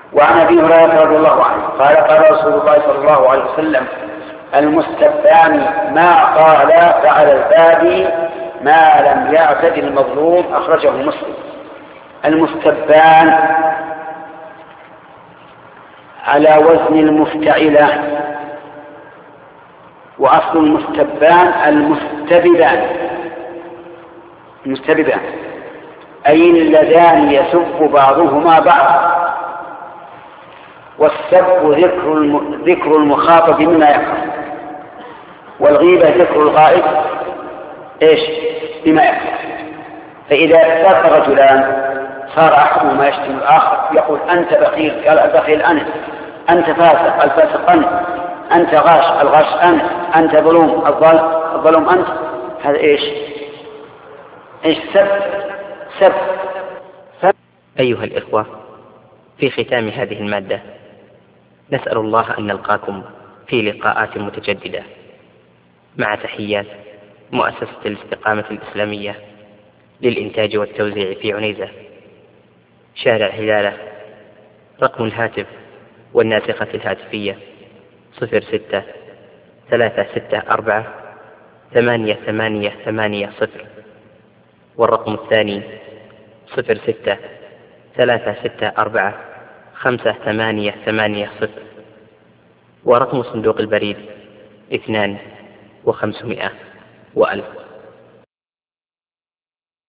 وعن أبي هريرة رضي الله عنه قال قال رسول الله صلى الله عليه وسلم: المستبان ما قال فعلى البادي ما لم يعتد المظلوم. أخرجه مسلم. المستبان على وزن المفتعلة، وأصل المستبان المستبدان أي اللذان يسب بعضهما بعض. والسب ذكر المخاطب مما يكره، والغيبة ذكر الغائب بما يكره. فإذا التقى رجلان صار أحدهما يشتم الآخر يقول: أنت بخيل، قال: البخيل أنت فاسق، الفاسق أنت غاش، الغاش أنت ظلوم، الظلوم أنت. هذا سب. أيها الإخوة، في ختام هذه المادة نسأل الله أن نلقاكم في لقاءات متجددة، مع تحيات مؤسسة الاستقامة الإسلامية للإنتاج والتوزيع في عنيزة، شارع هلالة. رقم الهاتف والناسخة الهاتفية 06-364-8880، والرقم الثاني 06-364-5880، ورقم صندوق البريد 2500 و1000.